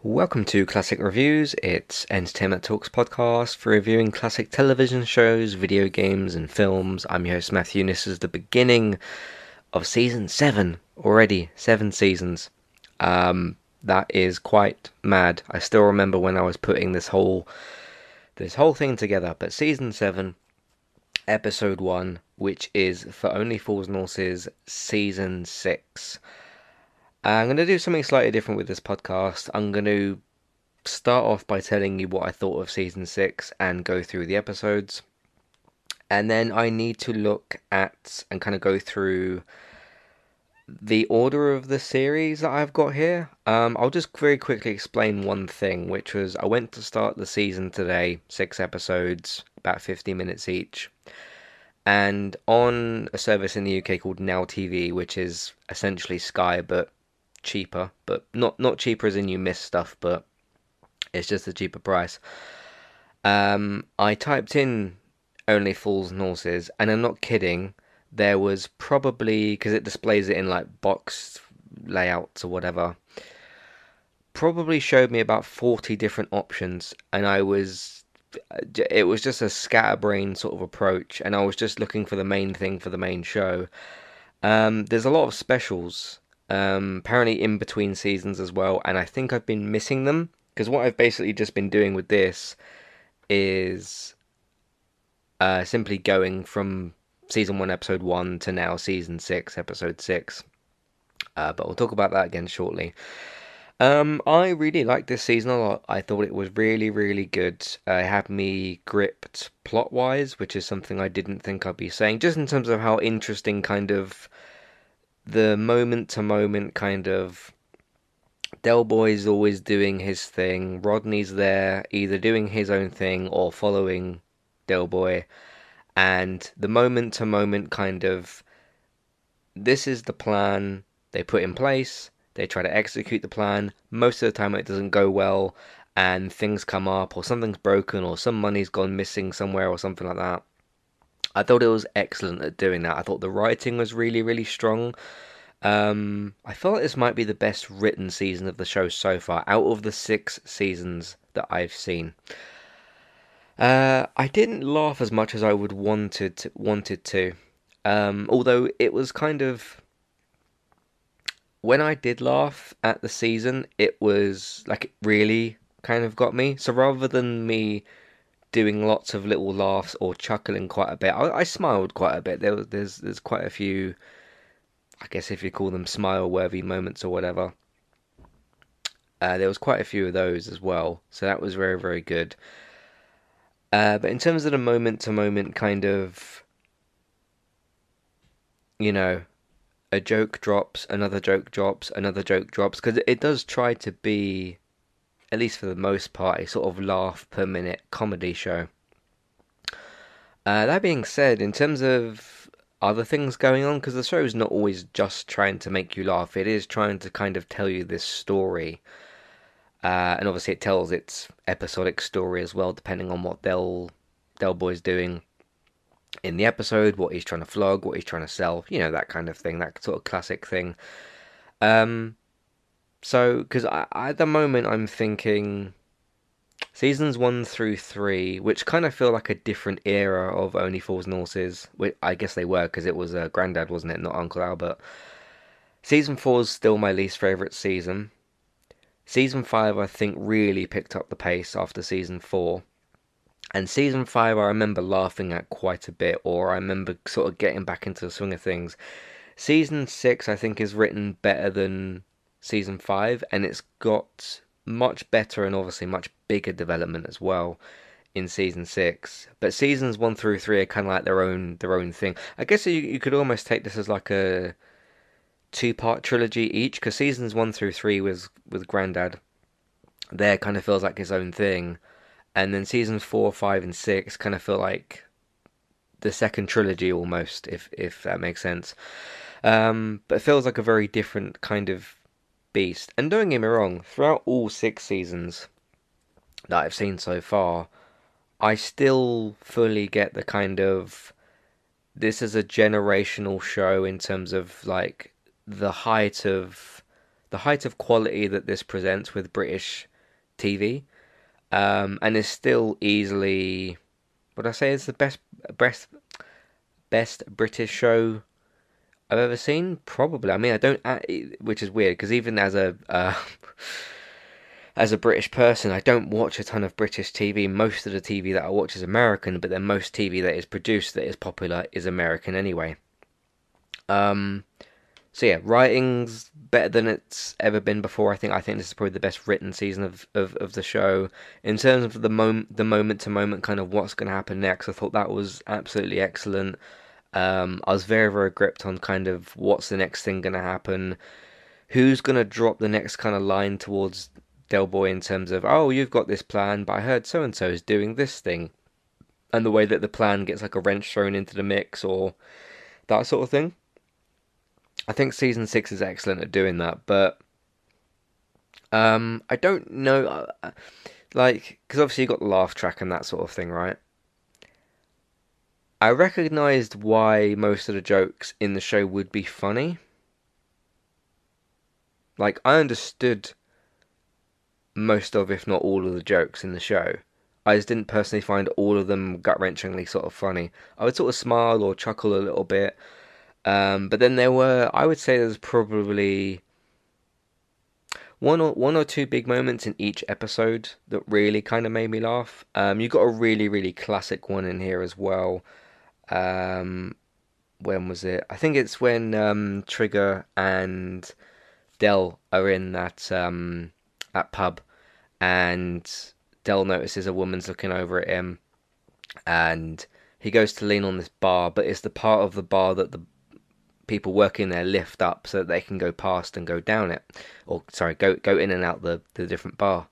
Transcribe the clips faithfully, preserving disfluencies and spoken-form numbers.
Welcome to Classic Reviews. It's Entertainment Talks podcast for reviewing classic television shows, video games, and films. I'm your host Matthew, and this is the beginning of season seven already. Seven seasons. Um, that is quite mad. I still remember when I was putting this whole this whole thing together. But season seven, episode one, which is For Only Fools and Horses, season six. I'm going to do something slightly different with this podcast. I'm going to start off by telling you what I thought of season six and go through the episodes. And then I need to look at and kind of go through the order of the series that I've got here. Um, I'll just very quickly explain one thing, which was I went to start the season today, six episodes, about fifty minutes each. And on a service in the U K called Now T V, which is essentially Sky, but cheaper, but not not cheaper as in you miss stuff, but it's just a cheaper price. Um, I typed in Only Fools and Horses, and I'm not kidding. There was probably, because it displays it in like box layouts or whatever, probably showed me about forty different options, and I was, it was just a scatterbrain sort of approach, and I was just looking for the main thing for the main show. Um, there's a lot of specials, um, apparently in between seasons as well, and I think I've been missing them because what I've basically just been doing with this is uh, simply going from season one, episode one to now season six, episode six. Uh, but we'll talk about that again shortly. Um, I really liked this season a lot. I thought it was really, really good. Uh, it had me gripped plot-wise, which is something I didn't think I'd be saying, just in terms of how interesting kind of the moment-to-moment kind of Del Boy's always doing his thing. Rodney's there, either doing his own thing or following Del Boy. And the moment to moment kind of this is the plan they put in place. They try to execute the plan. Most of the time it doesn't go well and things come up or something's broken or some money's gone missing somewhere or something like that. I thought it was excellent at doing that. I thought the writing was really, really strong. Um, I feel like this might be the best written season of the show so far, out of the six seasons that I've seen. Uh, I didn't laugh as much as I would wanted to, wanted to. Um, although it was kind of when I did laugh at the season, it was like it really kind of got me. So rather than me doing lots of little laughs or chuckling quite a bit, I, I smiled quite a bit. There was there's there's quite a few, I guess if you call them smile-worthy moments or whatever. Uh, there was quite a few of those as well, so that was very, very good. Uh, but in terms of the moment-to-moment kind of, you know, a joke drops, another joke drops, another joke drops, because it does try to be, at least for the most part, a sort of laugh per minute comedy show. Uh, that being said, in terms of other things going on, because the show is not always just trying to make you laugh, it is trying to kind of tell you this story. Uh, and obviously it tells its episodic story as well, depending on what Del, Del Boy's doing in the episode, what he's trying to flog, what he's trying to sell, you know, that kind of thing, that sort of classic thing. Um, so, because at the moment I'm thinking seasons one through three, which kind of feel like a different era of Only Fools and Horses. Which I guess they were because it was uh, Grandad, wasn't it, not Uncle Albert. Season four is still my least favorite season. Season five, I think, really picked up the pace after season four. And season five, I remember laughing at quite a bit, or I remember sort of getting back into the swing of things. Season six, I think, is written better than season five, and it's got much better and obviously much bigger development as well in season six. But seasons one through three are kind of like their own their own thing. I guess you you could almost take this as like a two part trilogy each, because seasons one through three was with Grandad. There kind of feels like his own thing, and then seasons four, five, and six kind of feel like the second trilogy almost, if if that makes sense. Um, but it feels like a very different kind of beast. And don't get me wrong, throughout all six seasons that I've seen so far, I still fully get the kind of this is a generational show in terms of like the height of the height of quality that this presents with British T V, um, and is still easily, would I say, it's the best best best British show I've ever seen. Probably. I mean, I don't, uh, which is weird because even as a uh, as a British person, I don't watch a ton of British T V. Most of the T V that I watch is American, but then most T V that is produced that is popular is American anyway. Um, so yeah, writing's better than it's ever been before. I think I think this is probably the best written season of, of, of the show. In terms of the moment the moment to moment kind of what's going to happen next, I thought that was absolutely excellent. Um, I was very very gripped on kind of what's the next thing going to happen, who's going to drop the next kind of line towards Del Boy in terms of, oh, you've got this plan, but I heard so and so is doing this thing, and the way that the plan gets like a wrench thrown into the mix or that sort of thing. I think season six is excellent at doing that, but um, I don't know, uh, like, because obviously you got the laugh track and that sort of thing, right? I recognized why most of the jokes in the show would be funny. Like, I understood most of, if not all of the jokes in the show. I just didn't personally find all of them gut-wrenchingly sort of funny. I would sort of smile or chuckle a little bit, um, but then there were, I would say, there's probably one or one or two big moments in each episode that really kind of made me laugh. Um, you got a really really classic one in here as well. Um, when was it? I think it's when um, Trigger and Del are in that um, that pub, and Del notices a woman's looking over at him, and he goes to lean on this bar, but it's the part of the bar that the people working there lift up so that they can go past and go down it, or sorry, go go in and out the the different bar.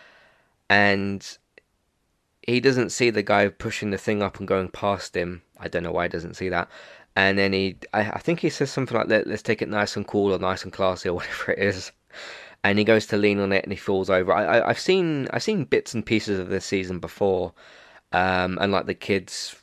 And he doesn't see the guy pushing the thing up and going past him. I don't know why he doesn't see that. And then he, I, I think he says something like, Let, "Let's take it nice and cool or nice and classy or whatever it is." And he goes to lean on it and he falls over. I, I I've seen I've seen bits and pieces of this season before, um, and like the kids'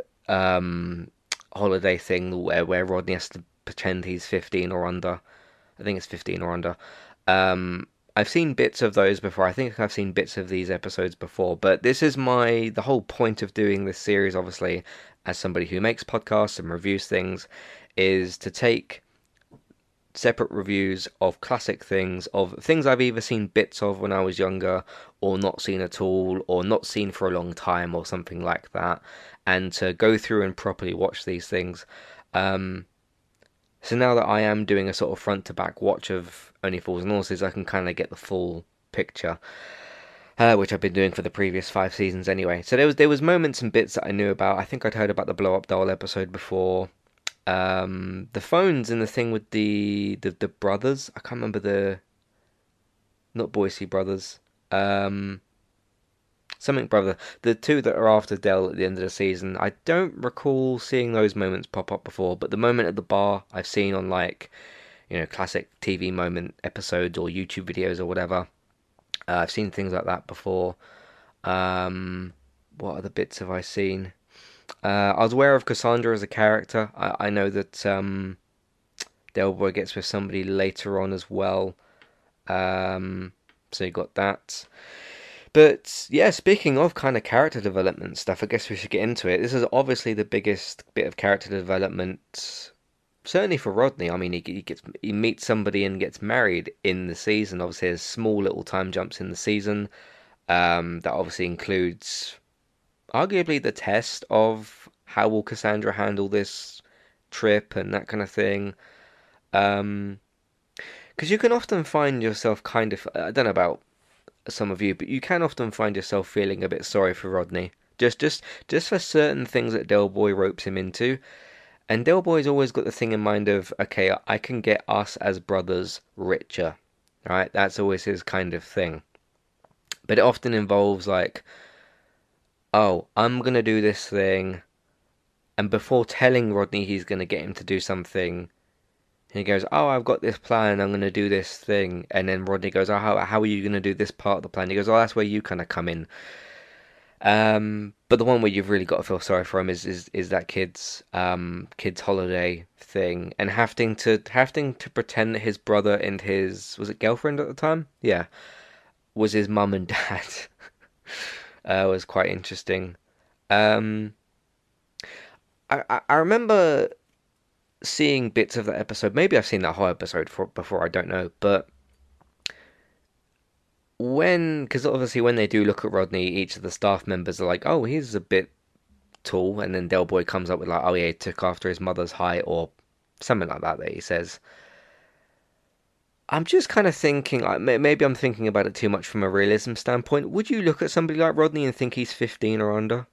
um holiday thing where where Rodney has to pretend he's fifteen or under. I think it's fifteen or under. Um, I've seen bits of those before. I think I've seen bits of these episodes before, but this is my the whole point of doing this series, obviously, as somebody who makes podcasts and reviews things, is to take separate reviews of classic things, of things I've either seen bits of when I was younger, or not seen at all, or not seen for a long time, or something like that, and to go through and properly watch these things. Um, so now that I am doing a sort of front to back watch of Only Fools and Horses, I can kind of get the full picture, uh, which I've been doing for the previous five seasons anyway. So there was there was moments and bits that I knew about. I think I'd heard about the Blow Up Doll episode before. Um, the phones and the thing with the, the the brothers. I can't remember the not Boise brothers. Um, something brother. The two that are after Del at the end of the season. I don't recall seeing those moments pop up before, but the moment at the bar I've seen on like you know classic T V moment episodes or YouTube videos or whatever. Uh, I've seen things like that before. Um, what other bits have I seen? Uh, I was aware of Cassandra as a character. I, I know that um, Del Boy gets with somebody later on as well. Um, so you got that. But yeah, speaking of kind of character development stuff, I guess we should get into it. This is obviously the biggest bit of character development, certainly for Rodney. I mean, he, he gets he meets somebody and gets married in the season. Obviously, there's small little time jumps in the season. Um, that obviously includes arguably the test of how will Cassandra handle this trip and that kind of thing. Um, because you can often find yourself kind of, I don't know about some of you, but you can often find yourself feeling a bit sorry for Rodney. Just, just, just for certain things that Del Boy ropes him into. And Del Boy's always got the thing in mind of, okay, I can get us as brothers richer, right? That's always his kind of thing. But it often involves like, oh, I'm gonna do this thing, and before telling Rodney he's gonna get him to do something, he goes, "Oh, I've got this plan. I'm gonna do this thing," and then Rodney goes, "Oh, how how are you gonna do this part of the plan?" He goes, "Oh, that's where you kind of come in." Um, but the one where you've really got to feel sorry for him is is is that kid's um kid's holiday thing, and having to having to pretend that his brother and his was it girlfriend at the time, yeah, was his mum and dad. uh, was quite interesting. Um, I, I I remember seeing bits of that episode. Maybe I've seen that whole episode for, before. I don't know, but when, because obviously when they do look at Rodney, each of the staff members are like, "Oh, he's a bit tall," and then Del Boy comes up with like, "Oh yeah, he took after his mother's height," or something like that that he says. I'm just kind of thinking, like, maybe I'm thinking about it too much from a realism standpoint. Would you look at somebody like Rodney and think he's fifteen or under?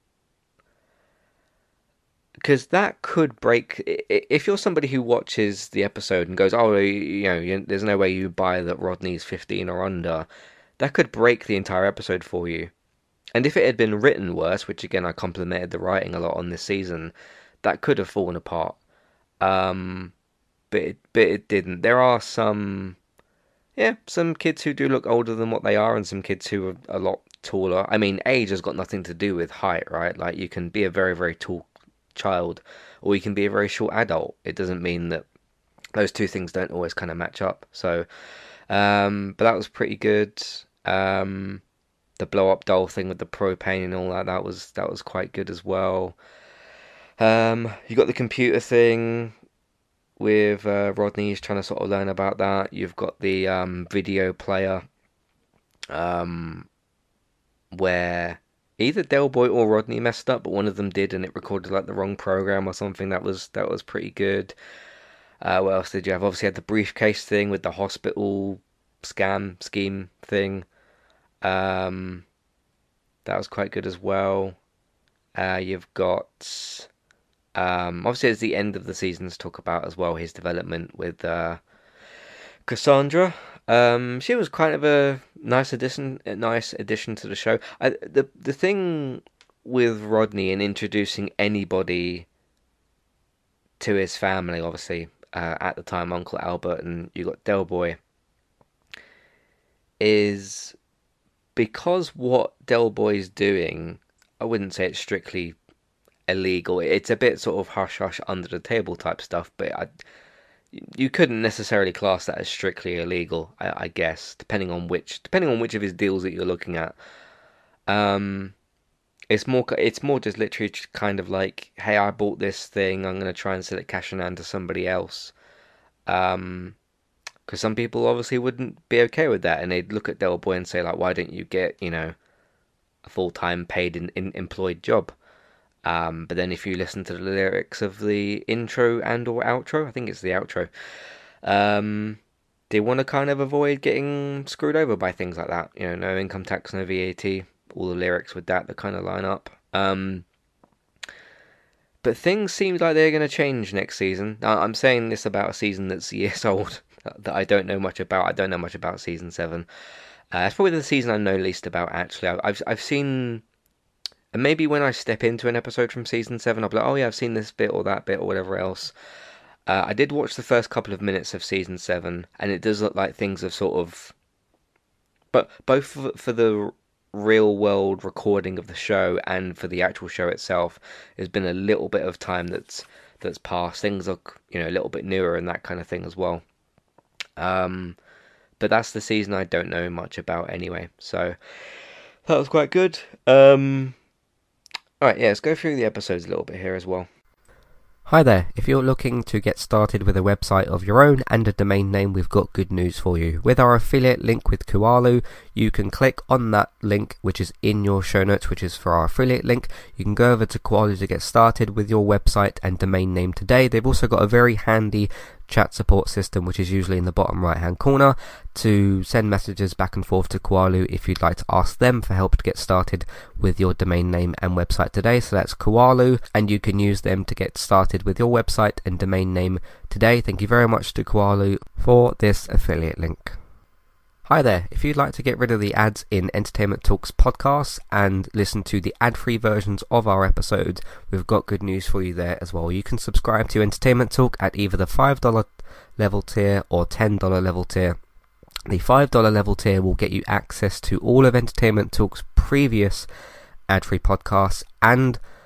Because that could break. If you're somebody who watches the episode and goes, "Oh, you know, there's no way you buy that Rodney's fifteen or under," that could break the entire episode for you. And if it had been written worse, which again I complimented the writing a lot on this season, that could have fallen apart. Um, but it, but it didn't. There are some, yeah, some kids who do look older than what they are, and some kids who are a lot taller. I mean, age has got nothing to do with height, right? Like you can be a very, very tall child, or you can be a very short adult. It doesn't mean that those two things don't always kind of match up. So, um, but that was pretty good. Um, the blow up doll thing with the propane and all that, that was that was quite good as well. Um, you got the computer thing with uh, Rodney's trying to sort of learn about that. You've got the um, video player, um, where either Del Boy or Rodney messed up, but one of them did, and it recorded like the wrong program or something. That was that was pretty good. Uh, what else did you have? Obviously, had the briefcase thing with the hospital scam scheme thing. Um, that was quite good as well. Uh, you've got um, obviously it's the end of the season to talk about as well his development with uh, Cassandra. Um, she was kind of a nice addition, a nice addition to the show. I, the the thing with Rodney in introducing anybody to his family, obviously uh, at the time Uncle Albert and you got Del Boy, is because what Del Boy's doing, I wouldn't say it's strictly illegal. It's a bit sort of hush hush under the table type stuff, but I, you couldn't necessarily class that as strictly illegal, I, I guess, depending on which depending on which of his deals that you're looking at. Um, it's more it's more just literally just kind of like, hey, I bought this thing, I'm gonna try and sell it cash in hand to somebody else. Um, because some people obviously wouldn't be okay with that, and they'd look at Del Boy and say like, why don't you get, you know, a full time paid in, in employed job? Um, but then if you listen to the lyrics of the intro and or outro, I think it's the outro, um, they want to kind of avoid getting screwed over by things like that. You know, no income tax, no V A T, all the lyrics with that that kind of line up. Um, but things seem like they're going to change next season. I'm saying this about a season that's years old, that I don't know much about. I don't know much about season seven. Uh, it's probably the season I know least about, actually. I've I've seen... And maybe when I step into an episode from season seven, I'll be like, oh yeah, I've seen this bit or that bit or whatever else. Uh, I did watch the first couple of minutes of season seven, and it does look like things have sort of... But both for, for the real world recording of the show and for the actual show itself, there's been a little bit of time that's that's passed. Things look, you know, a little bit newer and that kind of thing as well. Um, but that's the season I don't know much about anyway. So that was quite good. Um... Alright, yeah, let's go through the episodes a little bit here as well. Hi there, if you're looking to get started with a website of your own and a domain name, we've got good news for you. With our affiliate link with Kualu, you can click on that link which is in your show notes, which is for our affiliate link. You can go over to Kualu to get started with your website and domain name today. They've also got a very handy chat support system, which is usually in the bottom right hand corner, to send messages back and forth to Kualu if you'd like to ask them for help to get started with your domain name and website today. So that's Kualu, and you can use them to get started with your website and domain name today. Thank you very much to Kualu for this affiliate link. Hi there, if you'd like to get rid of the ads in Entertainment Talks podcasts and listen to the ad-free versions of our episodes, we've got good news for you there as well. You can subscribe to Entertainment Talk at either the five dollars level tier or ten dollars level tier. The five dollars level tier will get you access to all of Entertainment Talk's previous ad-free podcasts and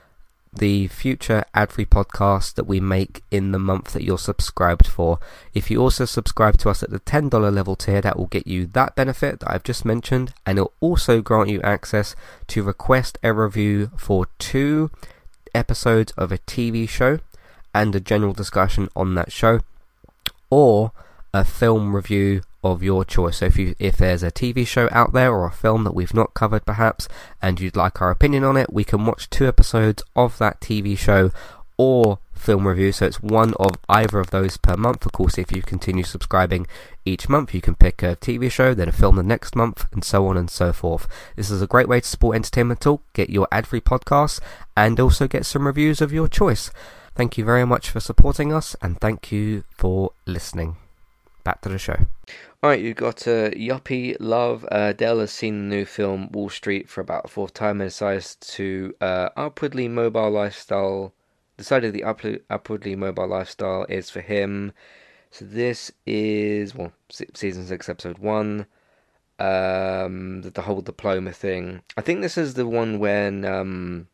the future ad-free podcast that we make in the month that you're subscribed for. If you also subscribe to us at the ten dollars level tier, that will get you that benefit that I've just mentioned, and it'll also grant you access to request a review for two episodes of a T V show and a general discussion on that show, or a film review of your choice. So if you if there's a T V show out there or a film that we've not covered perhaps and you'd like our opinion on it, we can watch two episodes of that T V show or film review. So it's one of either of those per month. Of course, if you continue subscribing each month, you can pick a T V show, then a film the next month, and so on and so forth. This is a great way to support Entertainment Talk, get your ad-free podcasts, and also get some reviews of your choice. Thank you very much for supporting us, and thank you for listening. Back to the show. Alright, you've got uh, Yuppie Love. Uh, Dell has seen the new film Wall Street for about a fourth time and decides to uh, upwardly mobile lifestyle. Decided the up- upwardly mobile lifestyle is for him. So this is, well, season six, episode one. Um, the, the whole diploma thing. I think this is the one when um,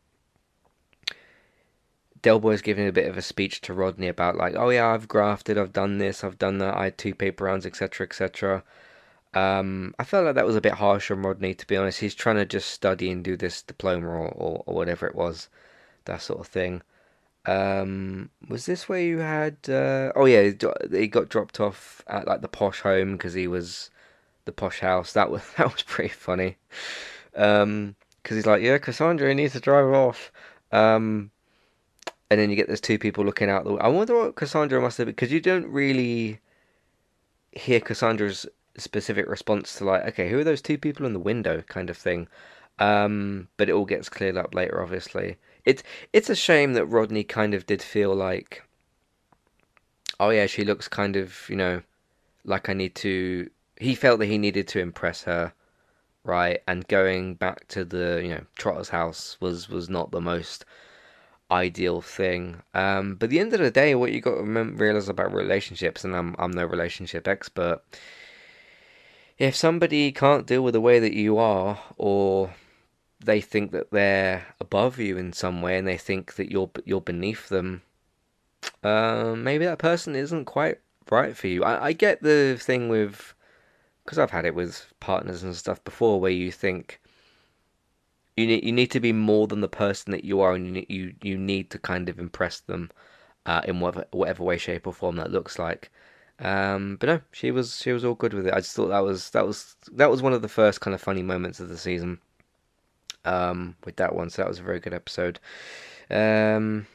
Del Boy's giving a bit of a speech to Rodney about like, oh yeah, I've grafted, I've done this, I've done that, I had two paper rounds, et cetera, et cetera. Um, I felt like that was a bit harsh on Rodney, to be honest. He's trying to just study and do this diploma or, or, or whatever it was, that sort of thing. Um, was this where you had? Uh, oh yeah, he got dropped off at like the posh home because he was the posh house. That was that was pretty funny. Um, because he's like, yeah, Cassandra needs to drive off. Um. And then you get those two people looking out the window. I wonder what Cassandra must have been, because you don't really hear Cassandra's specific response to like, okay, who are those two people in the window kind of thing. Um, but it all gets cleared up later, obviously. It's it's a shame that Rodney kind of did feel like, oh yeah, she looks kind of, you know, like I need to. He felt that he needed to impress her, right? And going back to the, you know, Trotter's house was was not the most ideal thing. Um, but at the end of the day, what you got to remember, realize about relationships, and I'm I'm no relationship expert. If somebody can't deal with the way that you are, or they think that they're above you in some way, and they think that you're you're beneath them, um, maybe that person isn't quite right for you. I, I get the thing with, because I've had it with partners and stuff before, where you think You need you need to be more than the person that you are, and you need, you, you need to kind of impress them, uh, in whatever whatever way, shape, or form that looks like. Um, but no, she was she was all good with it. I just thought that was that was that was one of the first kind of funny moments of the season. Um, with that one, so that was a very good episode. Um,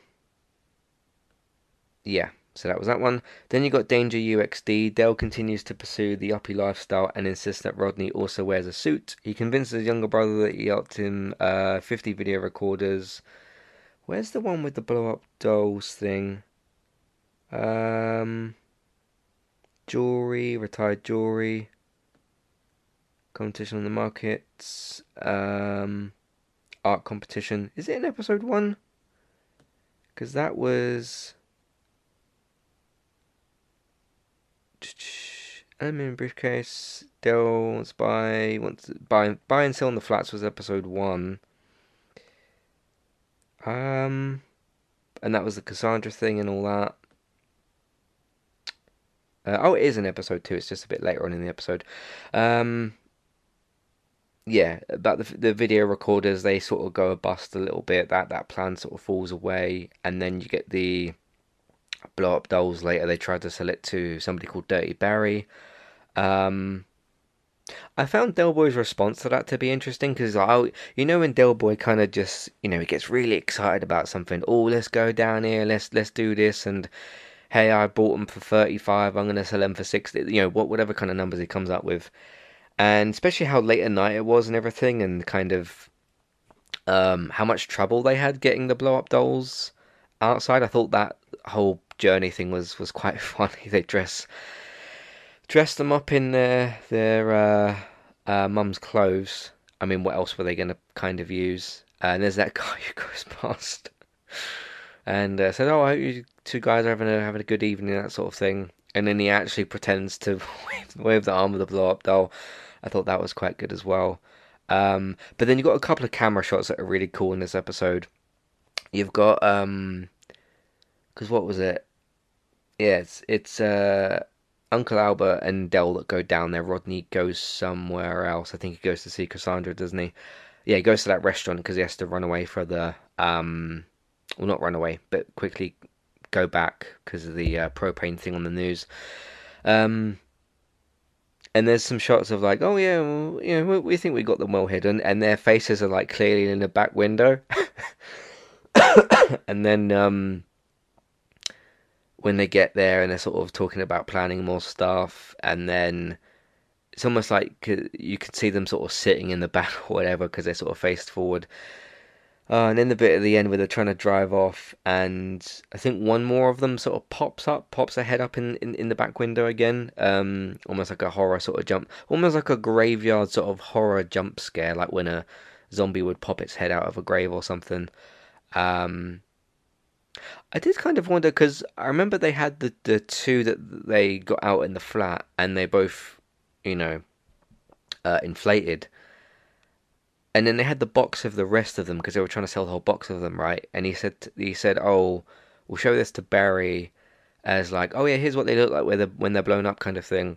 yeah. So that was that one. Then you got Danger U X D. Dale continues to pursue the uppy lifestyle and insists that Rodney also wears a suit. He convinces his younger brother that he helped him uh, fifty video recorders. Where's the one with the blow-up dolls thing? Um, jewelry, retired jewelry. Competition on the markets. Um, art competition. Is it in episode one? Because that was... I'm in briefcase. Dell wants to buy. Wants to buy. Buy and sell on the flats was episode one. Um, and that was the Cassandra thing and all that. Uh, oh, it is in episode two. It's just a bit later on in the episode. Um, yeah, about the the video recorders, they sort of go bust a little bit. That that plan sort of falls away, and then you get the blow up dolls later. They tried to sell it to somebody called Dirty Barry. Um, I found Del Boy's response to that to be interesting, because I, you know, when Del Boy kind of just, you know, he gets really excited about something. Oh, let's go down here. Let's let's do this. And hey, I bought them for thirty-five. I'm gonna sell them for sixty. You know, what whatever kind of numbers he comes up with, and especially how late at night it was and everything, and kind of um how much trouble they had getting the blow up dolls outside. I thought that whole journey thing was was quite funny. They dress dress them up in their their uh, uh, mum's clothes. I mean, what else were they going to kind of use? Uh, and there's that guy who goes past and uh, said, "Oh, I hope you two guys are having a having a good evening," that sort of thing. And then he actually pretends to wave, wave the arm of the blow up doll. I thought that was quite good as well. Um, but then you got a couple of camera shots that are really cool in this episode. You've got um, because what was it? Yeah, it's it's uh Uncle Albert and Dell that go down there. Rodney goes somewhere else. I think he goes to see Cassandra, doesn't he? Yeah, he goes to that restaurant because he has to run away for the um, well, not run away, but quickly go back because of the uh, propane thing on the news. Um, and there's some shots of like, oh yeah, well, you know, we, we think we got them well hidden, and their faces are like clearly in the back window. And then um, when they get there and they're sort of talking about planning more stuff, and then it's almost like you could see them sort of sitting in the back or whatever because they're sort of faced forward. Uh, and then the bit at the end where they're trying to drive off, and I think one more of them sort of pops up, pops her head up in, in, in the back window again, um, almost like a horror sort of jump, almost like a graveyard sort of horror jump scare, like when a zombie would pop its head out of a grave or something. Um, I did kind of wonder because I remember they had the the two that they got out in the flat, and they both, you know, uh, inflated. And then they had the box of the rest of them because they were trying to sell the whole box of them, right? And he said he said, "Oh, we'll show this to Barry as like, oh yeah, here's what they look like when they're when they're blown up, kind of thing."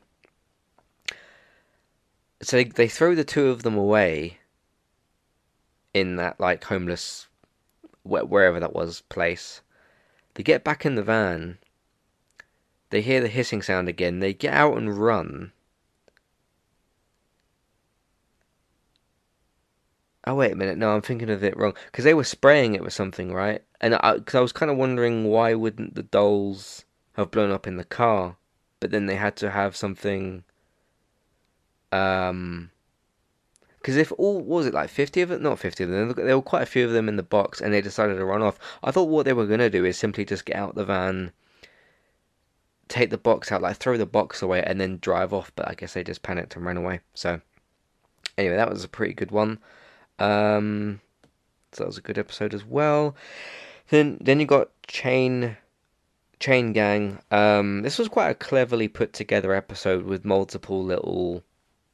So they they throw the two of them away in that like homeless wherever that was place. They get back in the van. They hear the hissing sound again. They get out and run. Oh wait a minute, no, I'm thinking of it wrong. Because they were spraying it with something, right? And I, because I was kind of wondering why wouldn't the dolls have blown up in the car, but then they had to have something. Um, because if all what was it like fifty of them, not fifty of them. There were quite a few of them in the box, and they decided to run off. I thought what they were gonna do is simply just get out the van, take the box out, like throw the box away, and then drive off. But I guess they just panicked and ran away. So anyway, that was a pretty good one. Um, so that was a good episode as well. Then then you got Chain Chain Gang. Um, this was quite a cleverly put together episode with multiple little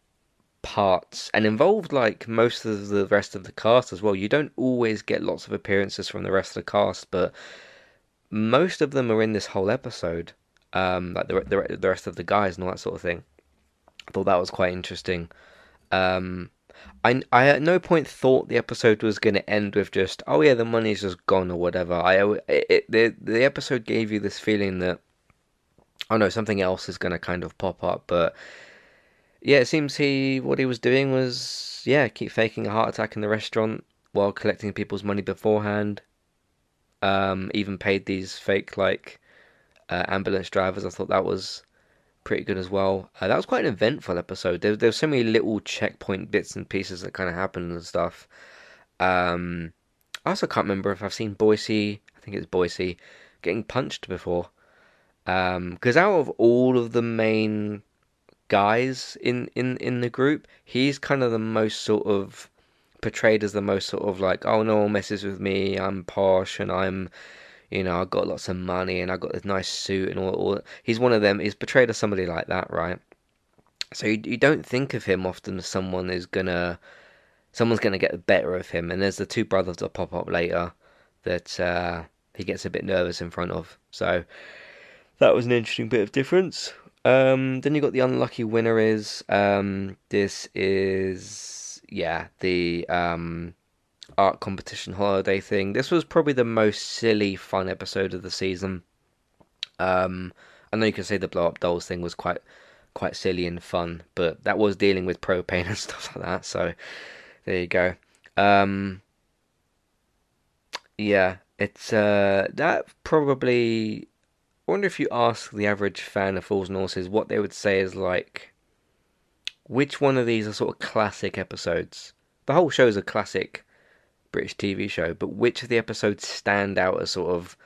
parts and involved like most of the rest of the cast as well. You don't always get lots of appearances from the rest of the cast, but most of them are in this whole episode. Um, like the the, the rest of the guys and all that sort of thing. I thought that was quite interesting. Um, I, I at no point thought the episode was going to end with just, oh yeah, the money's just gone or whatever. I it, it, the the episode gave you this feeling that, oh no, something else is going to kind of pop up. But yeah, it seems he what he was doing was yeah, keep faking a heart attack in the restaurant while collecting people's money beforehand. Um, even paid these fake like uh, ambulance drivers. I thought that was pretty good as well. Uh, that was quite an eventful episode. There, there were so many little checkpoint bits and pieces that kind of happened and stuff. Um, I also can't remember if I've seen Boise. I think it's Boise getting punched before. Um, because out of all of the main guys in in in the group, he's kind of the most sort of portrayed as the most sort of like, oh, no one messes with me. I'm posh and I'm you know, I got lots of money and I got this nice suit and all, all. He's one of them. He's portrayed as somebody like that, right? So you, you don't think of him often as someone who's gonna, someone's gonna get the better of him. And there's the two brothers that pop up later that uh, he gets a bit nervous in front of. So that was an interesting bit of difference. Um, then you got the unlucky winner is um, this is yeah the um, art competition holiday thing. This was probably the most silly, fun episode of the season. Um, I know you can say the blow up dolls thing was quite quite silly and fun, but that was dealing with propane and stuff like that. So there you go. Um, yeah, it's uh, that probably. I wonder if you ask the average fan of Fools and Horses what they would say is like, which one of these are sort of classic episodes? The whole show is a classic British T V show, but which of the episodes stand out as sort of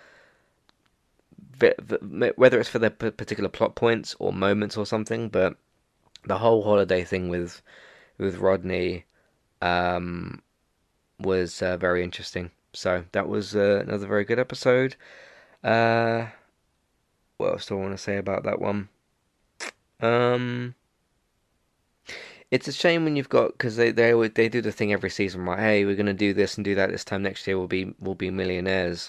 whether it's for their particular plot points or moments or something, but the whole holiday thing with with Rodney um, was uh, very interesting. So that was uh, another very good episode. Uh, what else do I want to say about that one? Um, it's a shame when you've got because they they always, they do the thing every season, right? Hey, we're gonna do this and do that this time next year. We'll be we'll be millionaires.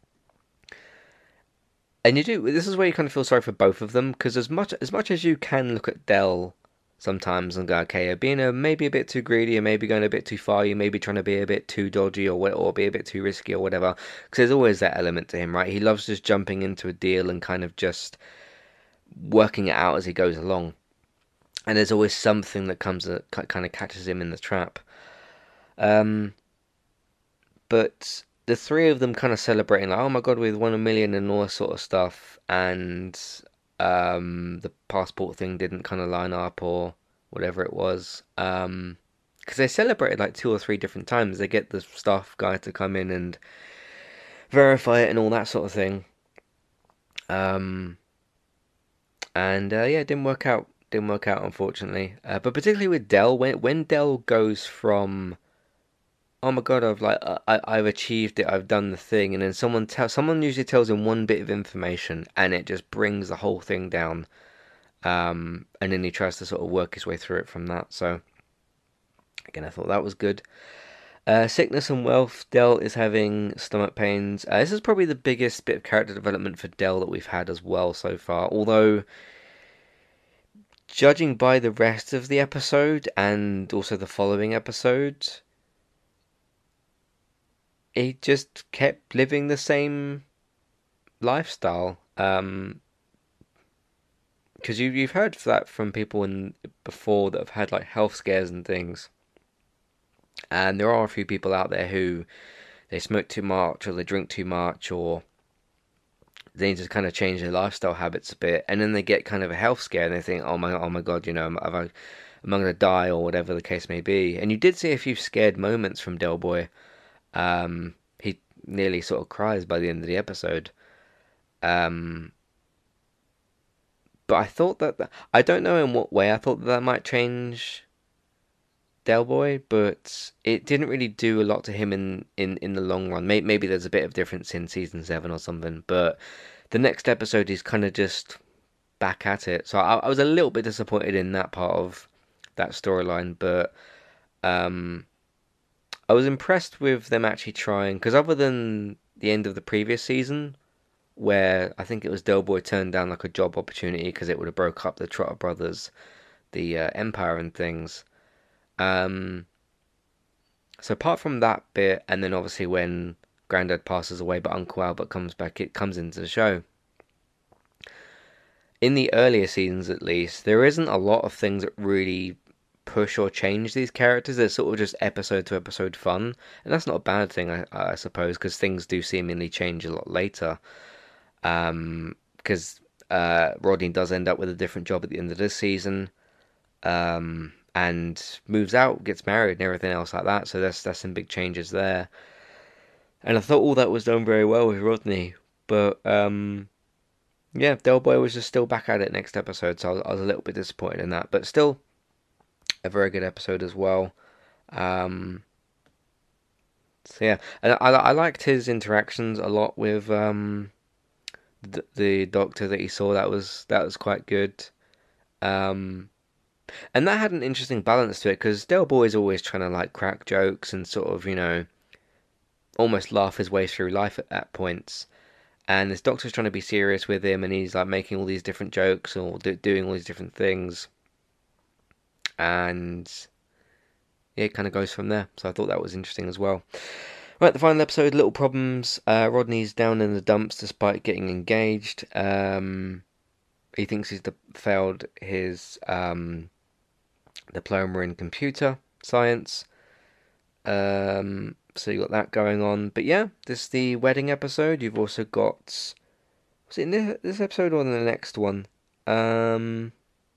And you do. This is where you kind of feel sorry for both of them because as much as much as you can look at Dell sometimes and go, okay, you're being a maybe a bit too greedy, or maybe going a bit too far, you may be trying to be a bit too dodgy or or be a bit too risky or whatever. Because there's always that element to him, right? He loves just jumping into a deal and kind of just working it out as he goes along. And there's always something that comes that kind of catches him in the trap. Um, but the three of them kind of celebrating like, oh my god, we've won a million and all that sort of stuff, and um, the passport thing didn't kind of line up or whatever it was. Um, because they celebrated like two or three different times. They get the staff guy to come in and verify it and all that sort of thing. Um, and uh, yeah, it didn't work out. Didn't work out, unfortunately. Uh, but particularly with Dell, when when Dell goes from oh my god, I've like I I've achieved it, I've done the thing, and then someone tell someone usually tells him one bit of information, and it just brings the whole thing down. Um, and then he tries to sort of work his way through it from that. So again, I thought that was good. Uh, sickness and wealth. Dell is having stomach pains. Uh, this is probably the biggest bit of character development for Dell that we've had as well so far. Although, judging by the rest of the episode and also the following episode, he just kept living the same lifestyle. Um, because you you've heard that from people in before that have had like health scares and things, and there are a few people out there who they smoke too much or they drink too much or they need to kind of change their lifestyle habits a bit, and then they get kind of a health scare and they think, oh my oh my god, you know, am I, am I gonna die or whatever the case may be. And you did see a few scared moments from Del Boy. Um, he nearly sort of cries by the end of the episode. Um, but I thought that, that I don't know in what way I thought that, that might change Del Boy, but it didn't really do a lot to him in, in, in the long run. Maybe, maybe there's a bit of difference in season seven or something, but the next episode is kind of just back at it. So I, I was a little bit disappointed in that part of that storyline, but um, I was impressed with them actually trying, because other than the end of the previous season, where I think it was Del Boy turned down like a job opportunity because it would have broke up the Trotter brothers, the uh, Empire and things. Um, so apart from that bit, and then obviously when Granddad passes away, but Uncle Albert comes back, it comes into the show. In the earlier seasons, at least, there isn't a lot of things that really push or change these characters. They're sort of just episode to episode fun, and that's not a bad thing, I, I suppose, because things do seemingly change a lot later. Um, because uh, Rodney does end up with a different job at the end of this season, um, and moves out, gets married, and everything else like that. So that's that's some big changes there. And I thought all that was done very well with Rodney, but um, yeah, Del Boy was just still back at it next episode, so I was, I was a little bit disappointed in that, but still a very good episode as well. Um, so yeah, and I, I liked his interactions a lot with um, the, the doctor that he saw. That was that was quite good. Um, and that had an interesting balance to it because Del Boy is always trying to like crack jokes and sort of, you know, almost laugh his way through life at, at points. And this doctor's trying to be serious with him, and he's like making all these different jokes or do, doing all these different things. And yeah, it kind of goes from there. So I thought that was interesting as well. Right, the final episode, Little Problems. Uh, Rodney's down in the dumps despite getting engaged. Um, he thinks he's de- failed his um, diploma in computer science. Um, so you got that going on. But yeah, this is the wedding episode. You've also got... Was it in this, this episode or in the next one? Um,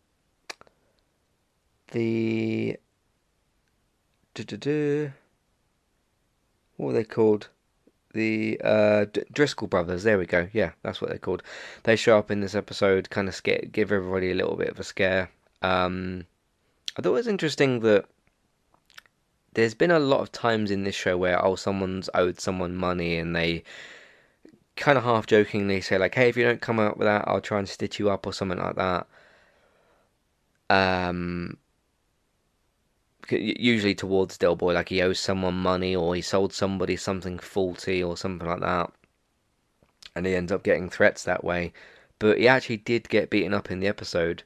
the... Du-du-du. What were they called? The uh, D- Driscoll brothers. There we go. Yeah, that's what they're called. They show up in this episode, kind of scare, give everybody a little bit of a scare. Um, I thought it was interesting that there's been a lot of times in this show where, oh, someone's owed someone money and they kind of half jokingly say like, hey, if you don't come out with that, I'll try and stitch you up or something like that. Um, usually towards Del Boy, like he owes someone money or he sold somebody something faulty or something like that, and he ends up getting threats that way. But he actually did get beaten up in the episode.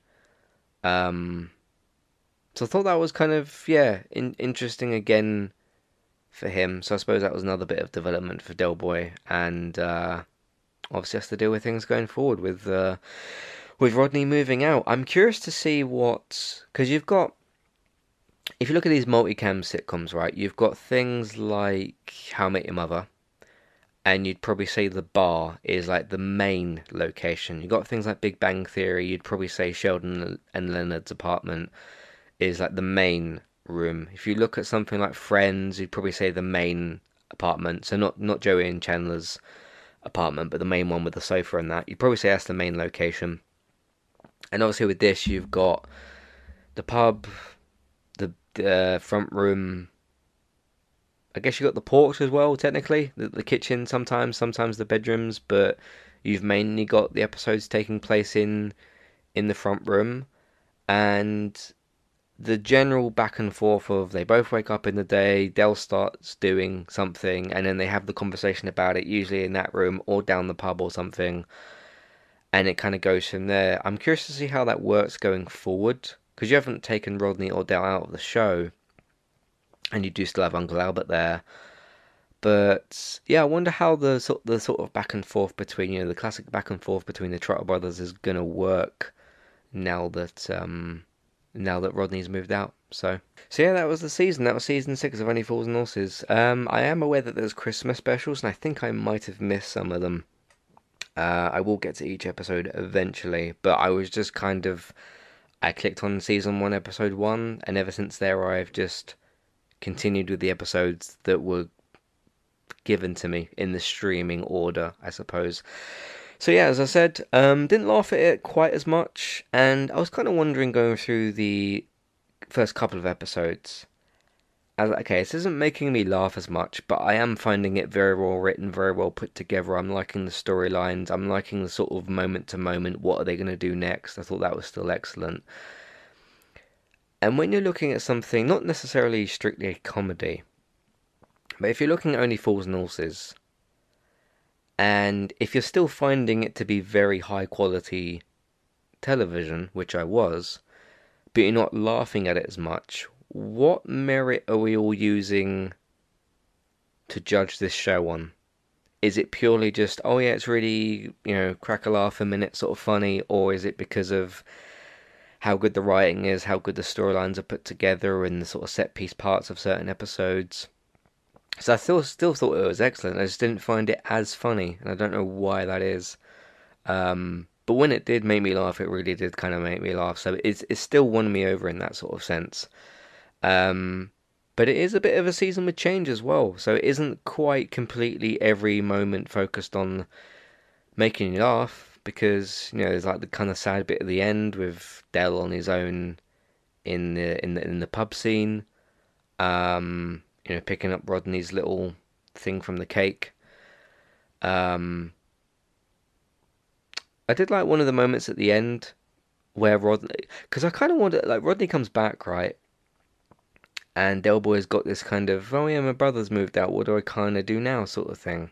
Um, so I thought that was kind of, yeah, in, interesting again for him. So I suppose that was another bit of development for Del Boy, and uh, obviously has to deal with things going forward with uh, with Rodney moving out. I'm curious to see what, because you've got, if you look at these multicam sitcoms, right, you've got things like How I Met Your Mother, and you'd probably say the bar is like the main location. You've got things like Big Bang Theory, you'd probably say Sheldon and Leonard's apartment is like the main room. If you look at something like Friends, you'd probably say the main apartment. So not not Joey and Chandler's apartment, but the main one with the sofa and that. You'd probably say that's the main location. And obviously with this, you've got the pub, the uh, front room. I guess you got the porch as well, technically. The, the kitchen sometimes, sometimes the bedrooms, but you've mainly got the episodes taking place in in the front room. And the general back and forth of they both wake up in the day, Del starts doing something, and then they have the conversation about it, usually in that room or down the pub or something, and it kind of goes from there. I'm curious to see how that works going forward, because you haven't taken Rodney or Del out of the show, and you do still have Uncle Albert there. But yeah, I wonder how the sort the sort of back and forth between, you know, the classic back and forth between the Trotter brothers is gonna work now that um now that Rodney's moved out. So so yeah, that was the season. That was season six of Only Fools and Horses. Um, I am aware that there's Christmas specials, and I think I might have missed some of them. Uh, I will get to each episode eventually, but I was just kind of I clicked on season one, episode one, and ever since there, I've just continued with the episodes that were given to me in the streaming order, I suppose. So yeah, as I said, um, didn't laugh at it quite as much, and I was kind of wondering going through the first couple of episodes. I was like, okay, this isn't making me laugh as much, but I am finding it very well written, very well put together. I'm liking the storylines. I'm liking the sort of moment to moment. What are they going to do next? I thought that was still excellent. And when you're looking at something, not necessarily strictly a comedy, but if you're looking at Only Fools and Horses, and if you're still finding it to be very high quality television, which I was, but you're not laughing at it as much, what merit are we all using to judge this show on? Is it purely just, oh yeah, it's really, you know, crack a laugh a minute sort of funny, or is it because of how good the writing is, how good the storylines are put together, and the sort of set piece parts of certain episodes? So I still still thought it was excellent. I just didn't find it as funny, and I don't know why that is. Um, but when it did make me laugh, it really did kind of make me laugh. So it's it still won me over in that sort of sense. Um, but it is a bit of a season with change as well. So it isn't quite completely every moment focused on making you laugh, because you know there's like the kind of sad bit at the end with Del on his own in the in the in the pub scene. Um, you know, picking up Rodney's little thing from the cake. Um, I did like one of the moments at the end where Rodney, because I kind of wanted, like, Rodney comes back, right? And Del Boy's got this kind of, oh yeah, my brother's moved out, what do I kind of do now, sort of thing.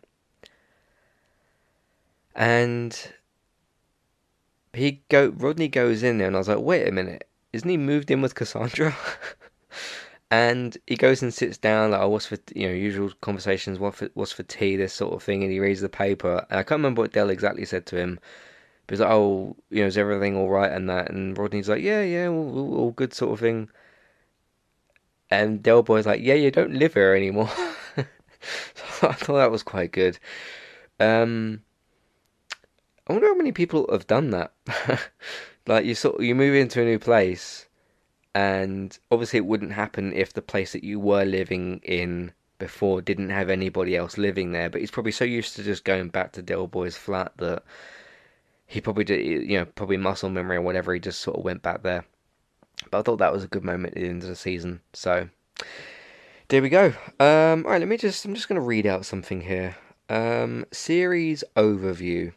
And he go, Rodney goes in there, and I was like, wait a minute, isn't he moved in with Cassandra? And he goes and sits down, like, oh, what's for, you know, usual conversations, what for, what's for tea, this sort of thing, and he reads the paper. And I can't remember what Del exactly said to him, but he's like, oh, you know, is everything all right and that? And Rodney's like, yeah, yeah, all, all, all good sort of thing. And Del Boy's like, yeah, you don't live here anymore. So I thought that was quite good. Um, I wonder how many people have done that. Like, you sort, you move into a new place, and obviously it wouldn't happen if the place that you were living in before didn't have anybody else living there. But he's probably so used to just going back to Del Boy's flat that he probably did, you know, probably muscle memory or whatever, he just sort of went back there. But I thought that was a good moment at the end of the season. So there we go. Um, all right, let me just, I'm just going to read out something here. Um, series overview.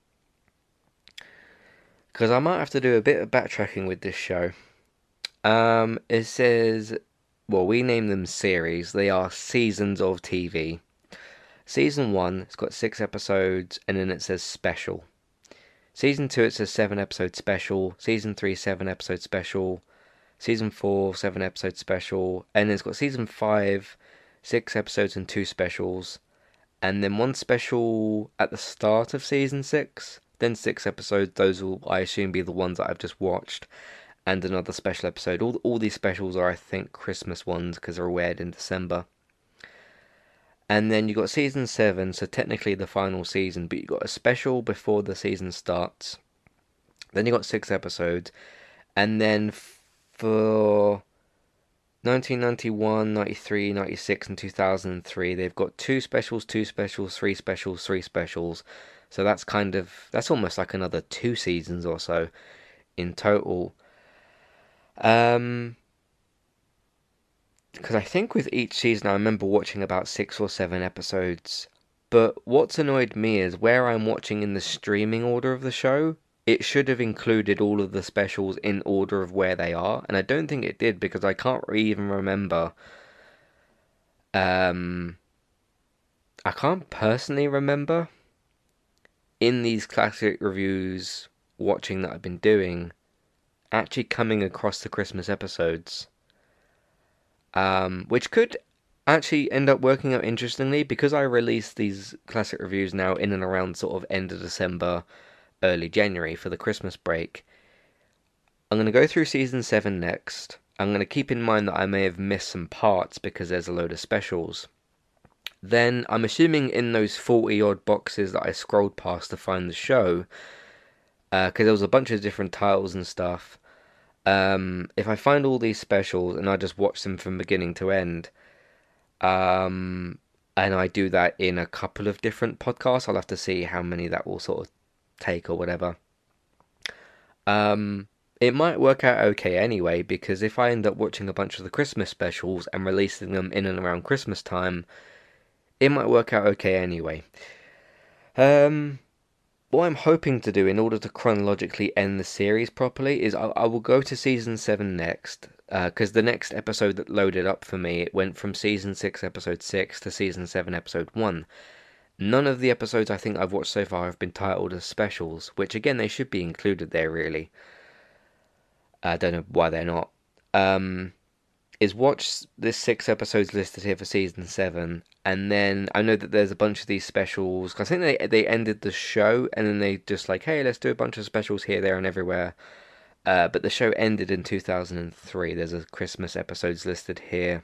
Because I might have to do a bit of backtracking with this show. Um, it says, well, we name them series. They are seasons of T V. Season one, it's got six episodes, and then it says special. Season two, it says seven episode special. Season three, seven episode special. Season four, seven episode special. And then it's got season five, six episodes and two specials. And then one special at the start of season six. Then six episodes. Those will, I assume, be the ones that I've just watched. And another special episode. All, all these specials are, I think, Christmas ones because they're aired in December. And then you got season seven, so technically the final season, but you got a special before the season starts. Then you got six episodes. And then for nineteen ninety-one, ninety-three, ninety-six, and two thousand three, they've got two specials, two specials, three specials, three specials. So that's kind of, that's almost like another two seasons or so in total. Um, because I think with each season I remember watching about six or seven episodes. But what's annoyed me is where I'm watching in the streaming order of the show, it should have included all of the specials in order of where they are, and I don't think it did because I can't even remember. Um, I can't personally remember in these classic reviews watching that I've been doing actually coming across the Christmas episodes. Um, which could actually end up working out interestingly because I release these classic reviews now in and around sort of end of December, early January for the Christmas break. I'm going to go through season seven next. I'm going to keep in mind that I may have missed some parts because there's a load of specials. Then I'm assuming in those forty odd boxes that I scrolled past to find the show, because uh, there was a bunch of different titles and stuff. Um, if I find all these specials and I just watch them from beginning to end, um, and I do that in a couple of different podcasts, I'll have to see how many that will sort of take or whatever. Um, it might work out okay anyway, because if I end up watching a bunch of the Christmas specials and releasing them in and around Christmas time, it might work out okay anyway. Um... What I'm hoping to do in order to chronologically end the series properly is I, I will go to season seven next, because uh, the next episode that loaded up for me, it went from season six episode six to season seven episode one. None of the episodes I think I've watched so far have been titled as specials, which again they should be included there really. I don't know why they're not. Um, is watch this six episodes listed here for season seven, and then I know that there's a bunch of these specials. Cause I think they they ended the show, and then they just like, hey, let's do a bunch of specials here, there, and everywhere. Uh, but the show ended in two thousand three. There's a Christmas episodes listed here.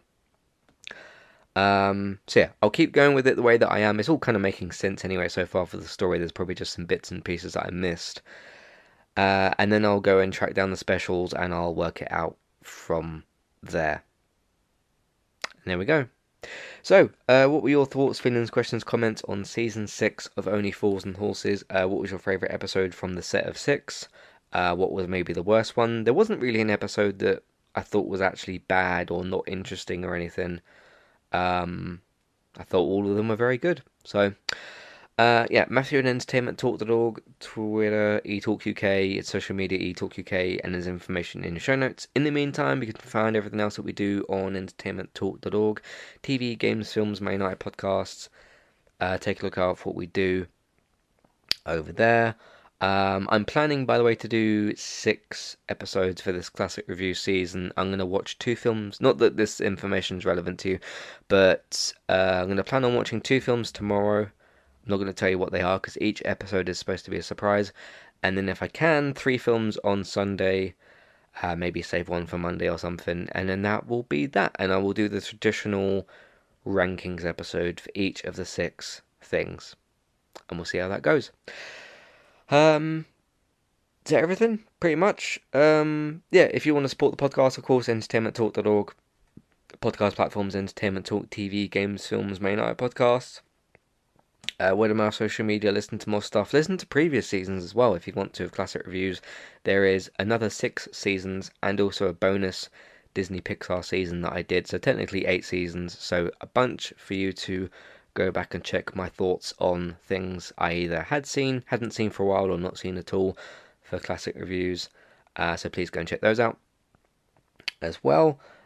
Um, so yeah, I'll keep going with it the way that I am. It's all kind of making sense anyway so far for the story. There's probably just some bits and pieces that I missed. Uh, and then I'll go and track down the specials, and I'll work it out from there. And there we go. So, uh, what were your thoughts, feelings, questions, comments on season six of Only Fools and Horses? Uh, what was your favourite episode from the set of six? Uh, what was maybe the worst one? There wasn't really an episode that I thought was actually bad or not interesting or anything. Um, I thought all of them were very good. So, uh, yeah, Matthew at entertainment talk dot org, Twitter, eTalkUK, it's social media, eTalkUK, and there's information in the show notes. In the meantime, you can find everything else that we do on entertainment talk dot org. T V, games, films, main night podcasts. Uh, take a look out for what we do over there. Um, I'm planning, by the way, to do six episodes for this classic review season. I'm going to watch two films. Not that this information is relevant to you, but uh, I'm going to plan on watching two films tomorrow. I'm not going to tell you what they are because each episode is supposed to be a surprise. And then if I can, three films on Sunday. Uh, maybe save one for Monday or something. And then that will be that. And I will do the traditional rankings episode for each of the six things. And we'll see how that goes. Um, is that everything? Pretty much. Um, yeah, if you want to support the podcast, of course, entertainment talk dot org. Podcast platforms, Entertainment Talk, T V, games, films, main night podcasts. Uh, word of mouth, social media, listen to more stuff. Listen to previous seasons as well if you want to have classic reviews. There is another six seasons and also a bonus Disney Pixar season that I did. So technically eight seasons. So a bunch for you to go back and check my thoughts on things I either had seen, hadn't seen for a while, or not seen at all for classic reviews. Uh, so please go and check those out as well.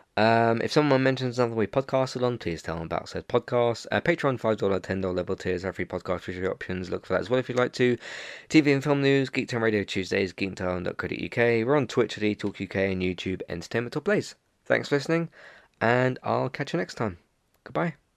Um, if someone mentions something we podcasted on, please tell them about said podcast. Uh, Patreon, five dollars, ten dollars level tiers have free podcast feature options. Look for that as well if you'd like to. T V and film news, Geektown Radio Tuesdays, geektown dot co dot uk. We're on Twitch at eTalk U K and YouTube, Entertainment Top Plays. Thanks for listening, and I'll catch you next time. Goodbye.